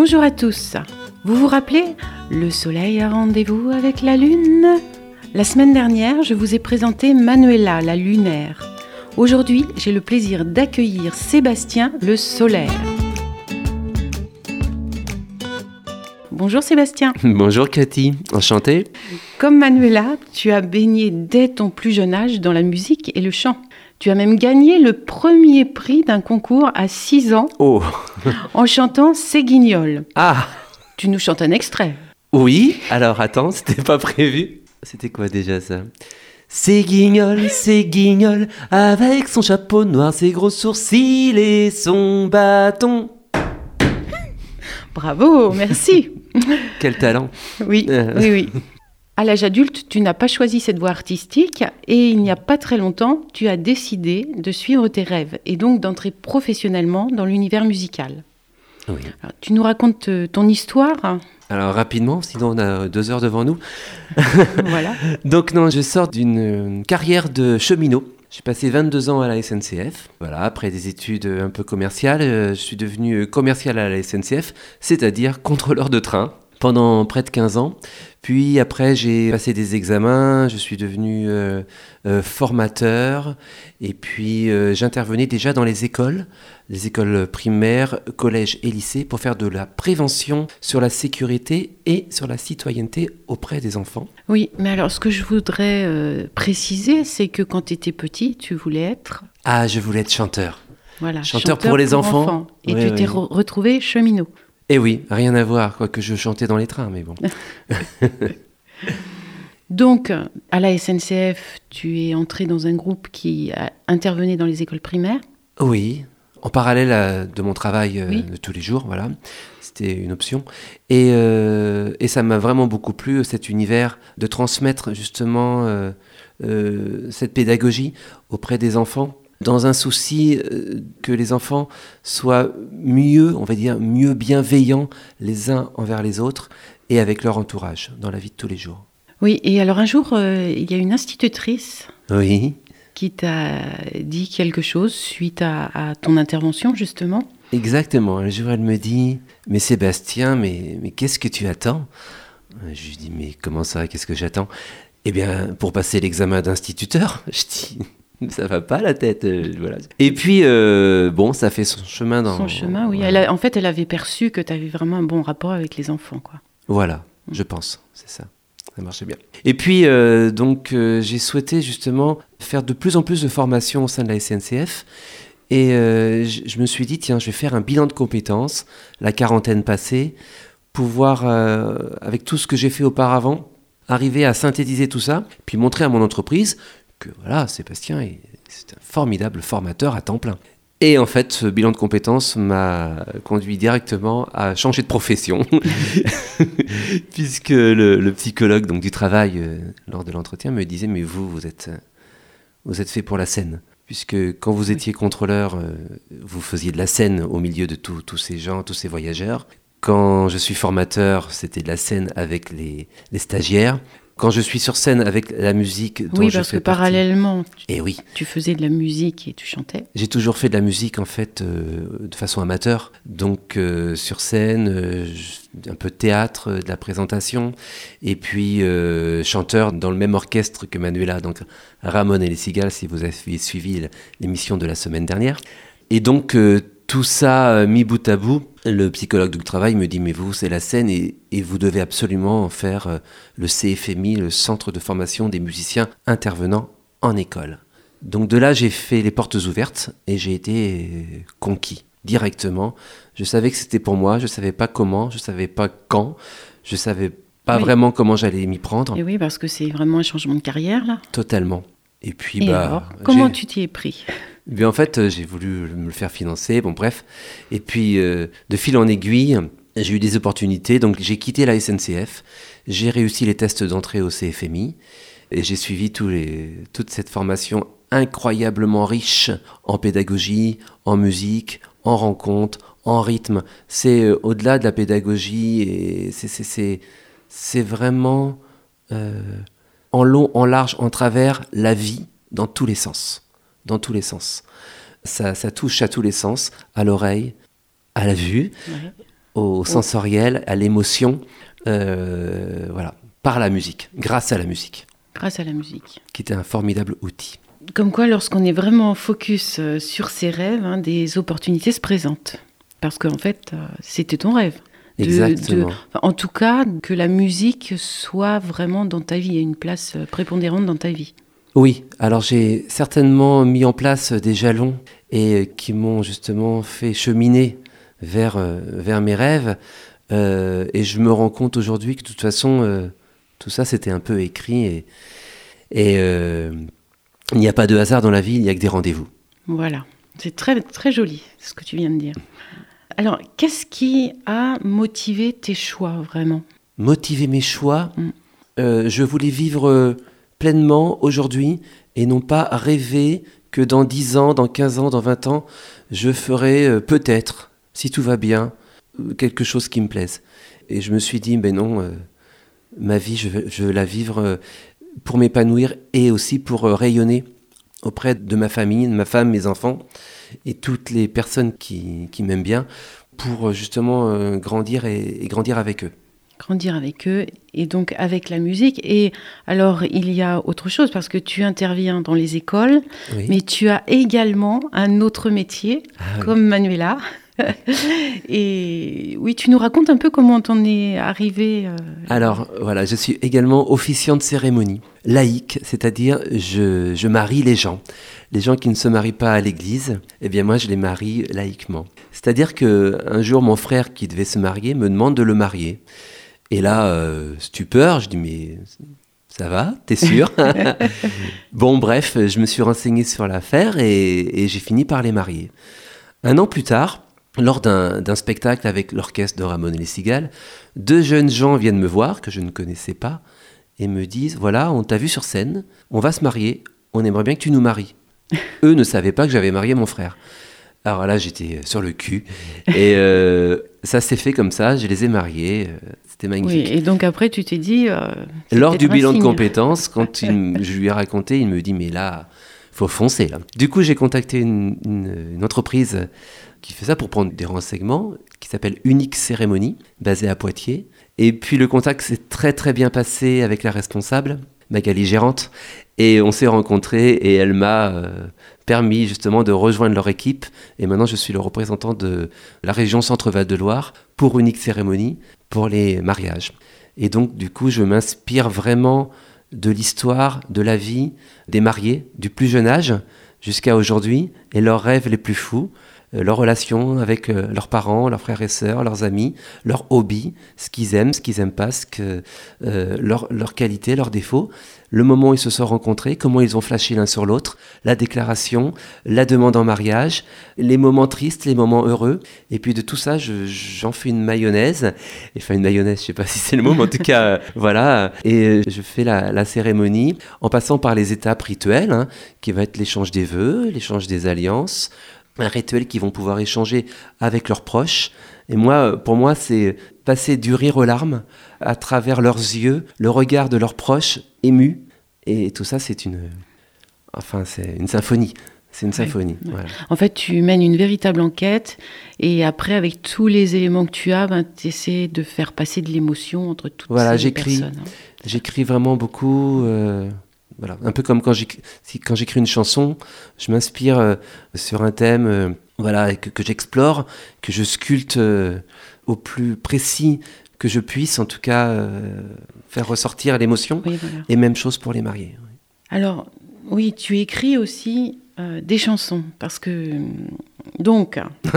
Bonjour à tous. Vous vous rappelez, le soleil a rendez-vous avec la lune. La semaine dernière, je vous ai présenté Manuela, la lunaire. Aujourd'hui, j'ai le plaisir d'accueillir Sébastien, le solaire. Bonjour Sébastien. Bonjour Cathy, enchanté. Comme Manuela, tu as baigné dès ton plus jeune âge dans la musique et le chant. Tu as même gagné le premier prix d'un concours à 6 ans en chantant C'est Guignol. Ah. Tu nous chantes un extrait. Oui, alors attends, c'était pas prévu. C'était quoi déjà ça ? C'est Guignol, avec son chapeau noir, ses gros sourcils et son bâton. Bravo, merci. Quel talent. Oui. À l'âge adulte, tu n'as pas choisi cette voie artistique et il n'y a pas très longtemps, tu as décidé de suivre tes rêves et donc d'entrer professionnellement dans l'univers musical. Oui. Alors, tu nous racontes ton histoire ? Alors rapidement, sinon on a 2 heures devant nous. Voilà. Donc non, je sors d'une carrière de cheminot. J'ai passé 22 ans à la SNCF. Voilà, après des études un peu commerciales, je suis devenu commercial à la SNCF, c'est-à-dire contrôleur de train, pendant près de 15 ans. Puis après, j'ai passé des examens, je suis devenu formateur. Et puis, j'intervenais déjà dans les écoles primaires, collèges et lycées, pour faire de la prévention sur la sécurité et sur la citoyenneté auprès des enfants. Oui, mais alors ce que je voudrais préciser, c'est que quand tu étais petit, tu voulais être... Ah, je voulais être chanteur. Voilà, chanteur pour les enfants. Et oui, tu t'es retrouvé cheminot. Eh oui, rien à voir, quoique je chantais dans les trains, mais bon. Donc, à la SNCF, tu es entré dans un groupe qui intervenait dans les écoles primaires. Oui, en parallèle de mon travail de tous les jours, voilà. C'était une option. Et ça m'a vraiment beaucoup plu, cet univers, de transmettre justement cette pédagogie auprès des enfants, dans un souci que les enfants soient mieux bienveillants les uns envers les autres et avec leur entourage dans la vie de tous les jours. Oui, et alors un jour, il y a une institutrice qui t'a dit quelque chose suite à ton intervention, justement. Exactement. Un jour, elle me dit « Mais Sébastien, mais qu'est-ce que tu attends ?» Je lui dis « Mais comment ça, qu'est-ce que j'attends ?» Eh bien, pour passer l'examen d'instituteur, je dis... Ça va pas la tête, voilà. Et puis, ça fait son chemin dans... Son chemin, oui. Voilà. En fait, elle avait perçu que tu avais vraiment un bon rapport avec les enfants, quoi. Voilà, je pense, c'est ça. Ça marchait bien. Et puis, j'ai souhaité justement faire de plus en plus de formations au sein de la SNCF. Et je me suis dit, tiens, je vais faire un bilan de compétences, la quarantaine passée, pouvoir, avec tout ce que j'ai fait auparavant, arriver à synthétiser tout ça, puis montrer à mon entreprise que voilà, Sébastien, c'est un formidable formateur à temps plein. Et en fait, ce bilan de compétences m'a conduit directement à changer de profession, puisque le psychologue donc, du travail, lors de l'entretien, me disait « Mais vous êtes fait pour la scène ». Puisque quand vous étiez contrôleur, vous faisiez de la scène au milieu de tous ces gens, tous ces voyageurs. Quand je suis formateur, c'était de la scène avec les stagiaires. Quand je suis sur scène avec la musique dont je fais partie... parallèlement, oui. Tu faisais de la musique et tu chantais. J'ai toujours fait de la musique, en fait, de façon amateur. Donc, sur scène, un peu de théâtre, de la présentation. Et puis, chanteur dans le même orchestre que Manuela, donc Ramon et les Cigales, si vous avez suivi l'émission de la semaine dernière. Et donc, tout ça mis bout à bout, le psychologue du travail me dit « Mais vous, c'est la scène et vous devez absolument faire le CFMI, le Centre de formation des musiciens intervenants en école. » Donc de là, j'ai fait les portes ouvertes et j'ai été conquis directement. Je savais que c'était pour moi, je ne savais pas comment, je ne savais pas quand, je ne savais pas vraiment comment j'allais m'y prendre. Et oui, parce que c'est vraiment un changement de carrière, là. Totalement. Et puis, alors, comment tu t'y es pris ? Bien, en fait, j'ai voulu me le faire financer, bon bref. Et puis, de fil en aiguille, j'ai eu des opportunités. Donc, j'ai quitté la SNCF, j'ai réussi les tests d'entrée au CFMI et j'ai suivi toute cette formation incroyablement riche en pédagogie, en musique, en rencontres, en rythme. C'est au-delà de la pédagogie et c'est vraiment en long, en large, en travers la vie dans tous les sens. Dans tous les sens. Ça touche à tous les sens, à l'oreille, à la vue, au sensoriel, à l'émotion, voilà, par la musique, grâce à la musique. Grâce à la musique. Qui était un formidable outil. Comme quoi, lorsqu'on est vraiment focus sur ses rêves, des opportunités se présentent. Parce qu'en fait, c'était ton rêve. Exactement. En tout cas, que la musique soit vraiment dans ta vie, ait une place prépondérante dans ta vie. Oui, alors j'ai certainement mis en place des jalons et qui m'ont justement fait cheminer vers mes rêves. Et je me rends compte aujourd'hui que de toute façon, tout ça c'était un peu écrit et il n'y a pas de hasard dans la vie, il n'y a que des rendez-vous. Voilà, c'est très, très joli ce que tu viens de dire. Alors, qu'est-ce qui a motivé tes choix vraiment ? Motiver mes choix, je voulais vivre pleinement aujourd'hui et non pas rêver que dans 10 ans, dans 15 ans, dans 20 ans, je ferai peut-être, si tout va bien, quelque chose qui me plaise. Et je me suis dit, ben non, ma vie, je veux la vivre pour m'épanouir et aussi pour rayonner auprès de ma famille, de ma femme, mes enfants et toutes les personnes qui m'aiment bien pour justement grandir et grandir avec eux. Grandir avec eux et donc avec la musique. Et alors, il y a autre chose parce que tu interviens dans les écoles, oui. Mais tu as également un autre métier comme Manuela. Et oui, tu nous racontes un peu comment t'en es arrivée. Alors voilà, je suis également officiant de cérémonie, laïque, c'est-à-dire je marie les gens qui ne se marient pas à l'église. Eh bien moi je les marie laïquement. C'est-à-dire que un jour mon frère qui devait se marier me demande de le marier. Et là, stupeur, je dis mais ça va, t'es sûr? Bon bref, je me suis renseigné sur l'affaire et j'ai fini par les marier. 1 an plus tard, lors d'un spectacle avec l'orchestre de Ramon et les Cigales, 2 jeunes gens viennent me voir, que je ne connaissais pas, et me disent, voilà, on t'a vu sur scène, on va se marier, on aimerait bien que tu nous maries. Eux ne savaient pas que j'avais marié mon frère. Alors là, j'étais sur le cul, et ça s'est fait comme ça, je les ai mariés, c'était magnifique. Oui, et donc après, tu t'es dit... Lors du bilan de compétences, quand je lui ai raconté, il me dit, mais là, faut foncer, là. Du coup, j'ai contacté une entreprise qui fait ça pour prendre des renseignements, qui s'appelle Unique Cérémonie, basée à Poitiers. Et puis le contact s'est très très bien passé avec la responsable, Magali Gérante, et on s'est rencontrés et elle m'a permis justement de rejoindre leur équipe. Et maintenant je suis le représentant de la région Centre-Val de Loire pour Unique Cérémonie, pour les mariages. Et donc du coup je m'inspire vraiment de l'histoire, de la vie des mariés, du plus jeune âge jusqu'à aujourd'hui, et leurs rêves les plus fous, leurs relations avec leurs parents, leurs frères et sœurs, leurs amis, leurs hobbies, ce qu'ils aiment pas, leurs qualités, leurs défauts, le moment où ils se sont rencontrés, comment ils ont flashé l'un sur l'autre, la déclaration, la demande en mariage, les moments tristes, les moments heureux. Et puis de tout ça, j'en fais une mayonnaise. Enfin, une mayonnaise, je sais pas si c'est le mot, mais en tout cas, voilà. Et je fais la cérémonie en passant par les étapes rituelles, qui va être l'échange des vœux, l'échange des alliances, un rituel qu'ils vont pouvoir échanger avec leurs proches. Et moi, pour moi, c'est passer du rire aux larmes à travers leurs yeux, le regard de leurs proches émus. Et tout ça, c'est une symphonie. C'est une symphonie. Ouais. Voilà. En fait, tu mènes une véritable enquête et après, avec tous les éléments que tu as, tu essaies de faire passer de l'émotion entre toutes ces personnes. J'écris vraiment beaucoup... Voilà, un peu comme quand j'écris une chanson, je m'inspire sur un thème que j'explore, que je sculpte au plus précis que je puisse, en tout cas faire ressortir l'émotion. Oui, voilà. Et même chose pour les mariés. Oui. Alors, oui, tu écris aussi des chansons, parce que donc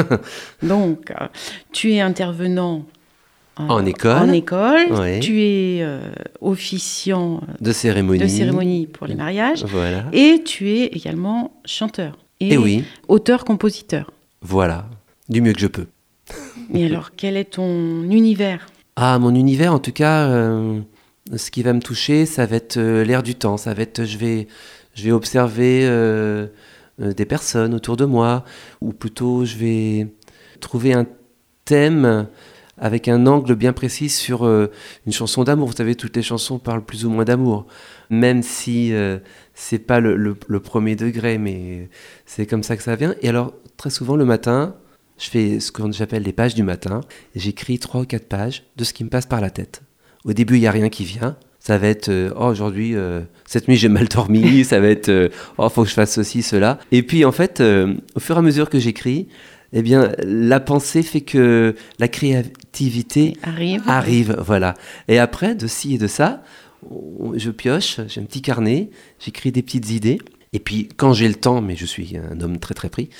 tu es intervenant en école, oui. Tu es officiant de cérémonie pour les mariages, voilà. Et tu es également chanteur et oui. Auteur-compositeur. Voilà, du mieux que je peux. Et alors, quel est ton univers ? Ah, mon univers, en tout cas, ce qui va me toucher, ça va être l'air du temps, ça va être, je vais observer des personnes autour de moi, ou plutôt je vais trouver un thème avec un angle bien précis sur une chanson d'amour. Vous savez, toutes les chansons parlent plus ou moins d'amour, même si c'est pas le premier degré, mais c'est comme ça que ça vient. Et alors, très souvent, le matin, Je fais ce que j'appelle les pages du matin. Et j'écris 3 ou 4 pages de ce qui me passe par la tête. Au début, il n'y a rien qui vient. Ça va être aujourd'hui, cette nuit j'ai mal dormi. Ça va être faut que je fasse ceci, cela. Et puis en fait, au fur et à mesure que j'écris, eh bien, la pensée fait que la créativité arrive. Voilà. Et après, de ci et de ça, je pioche, j'ai un petit carnet, j'écris des petites idées. Et puis, quand j'ai le temps, mais je suis un homme très très pris,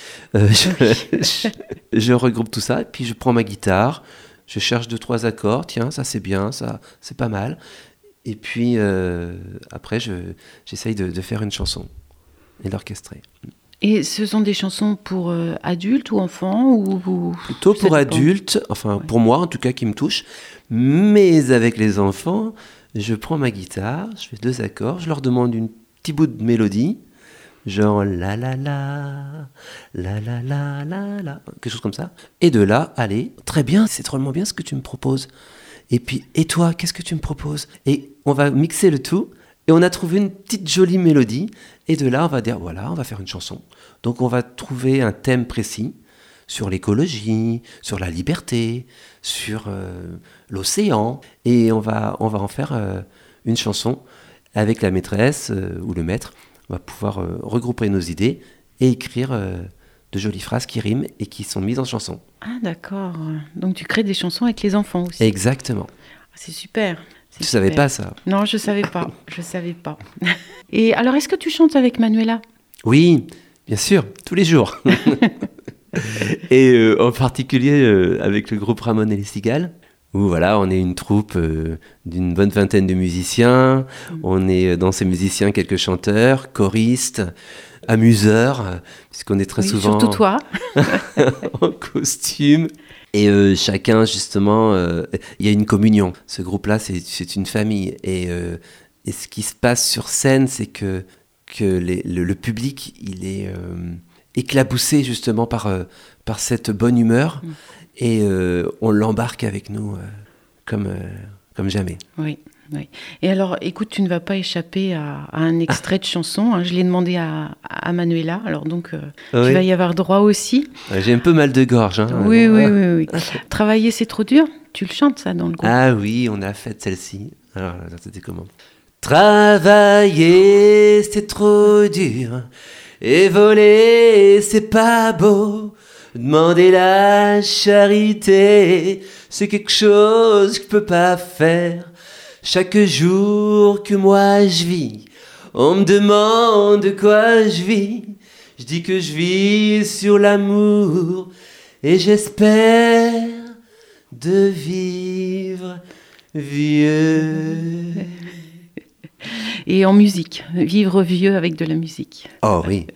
je regroupe tout ça. Et puis, je prends ma guitare, je cherche 2-3 accords. Tiens, ça c'est bien, ça c'est pas mal. Et puis, après, j'essaye de faire une chanson et d'orchestrer. Et ce sont des chansons pour adultes ou enfants Plutôt pour adultes, pour moi en tout cas qui me touche. Mais avec les enfants, je prends ma guitare, je fais 2 accords, je leur demande un petit bout de mélodie, genre la la la, la la la la la, quelque chose comme ça. Et de là, allez, très bien, c'est drôlement bien ce que tu me proposes. Et puis, et toi, qu'est-ce que tu me proposes ? Et on va mixer le tout. Et on a trouvé une petite jolie mélodie. Et de là, on va dire, voilà, on va faire une chanson. Donc, on va trouver un thème précis sur l'écologie, sur la liberté, sur l'océan. Et on va en faire une chanson avec la maîtresse ou le maître. On va pouvoir regrouper nos idées et écrire de jolies phrases qui riment et qui sont mises en chanson. Ah, d'accord. Donc, tu crées des chansons avec les enfants aussi. Exactement. C'est super. Tu ne savais pas ça ? Non, je ne savais pas. Et alors, est-ce que tu chantes avec Manuela ? Oui, bien sûr, tous les jours. Et en particulier avec le groupe Ramon et les Cigales, où voilà, on est une troupe d'une bonne vingtaine de musiciens. On est dans ces musiciens quelques chanteurs, choristes, amuseurs, puisqu'on est très souvent... Surtout toi. en costume. Et chacun, justement, il y a une communion. Ce groupe-là, c'est une famille. Et ce qui se passe sur scène, c'est que le public, il est éclaboussé, justement, par cette bonne humeur. Et on l'embarque avec nous comme jamais. Oui. Et alors, écoute, tu ne vas pas échapper à un extrait de chanson. Hein. Je l'ai demandé à Manuela. Alors donc, tu vas y avoir droit aussi. J'ai un peu mal de gorge. Hein, oui. Travailler, c'est trop dur. Tu le chantes, ça, dans le groupe. Ah oui, on a fait celle-ci. Alors, c'était comment ? Travailler, c'est trop dur. Et voler, c'est pas beau. Demander la charité, c'est quelque chose que je peux pas faire. Chaque jour que moi je vis, on me demande de quoi je vis. Je dis que je vis sur l'amour et j'espère de vivre vieux. Et en musique, vivre vieux avec de la musique. Oh oui.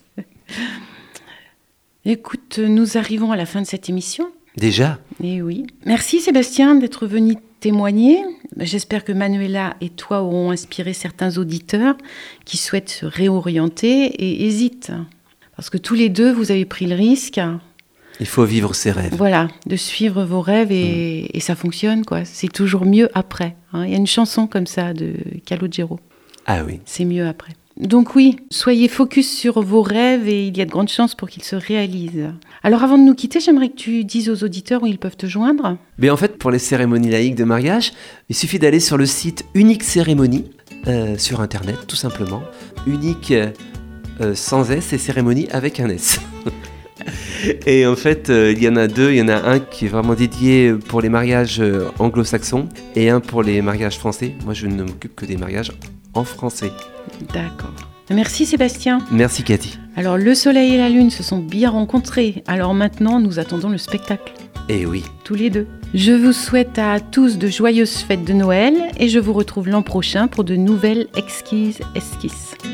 Écoute, nous arrivons à la fin de cette émission. Déjà ? Eh oui. Merci Sébastien d'être venu témoigner. J'espère que Manuela et toi auront inspiré certains auditeurs qui souhaitent se réorienter et hésitent. Parce que tous les deux, vous avez pris le risque. Il faut vivre ses rêves. Voilà, de suivre vos rêves et ça fonctionne, quoi. C'est toujours mieux après. Hein. Il y a une chanson comme ça de Calogero. Ah oui. C'est mieux après. Donc oui, soyez focus sur vos rêves et il y a de grandes chances pour qu'ils se réalisent. Alors avant de nous quitter, j'aimerais que tu dises aux auditeurs où ils peuvent te joindre. Mais en fait, pour les cérémonies laïques de mariage, il suffit d'aller sur le site Unique Cérémonie, sur Internet, tout simplement. Unique sans S et cérémonie avec un S. Et en fait, il y en a 2. Il y en a un qui est vraiment dédié pour les mariages anglo-saxons et un pour les mariages français. Moi, je ne m'occupe que des mariages en français. D'accord. Merci Sébastien. Merci Cathy. Alors, le soleil et la lune se sont bien rencontrés. Alors maintenant, nous attendons le spectacle. Eh oui. Tous les deux. Je vous souhaite à tous de joyeuses fêtes de Noël et je vous retrouve l'an prochain pour de nouvelles exquises esquisses.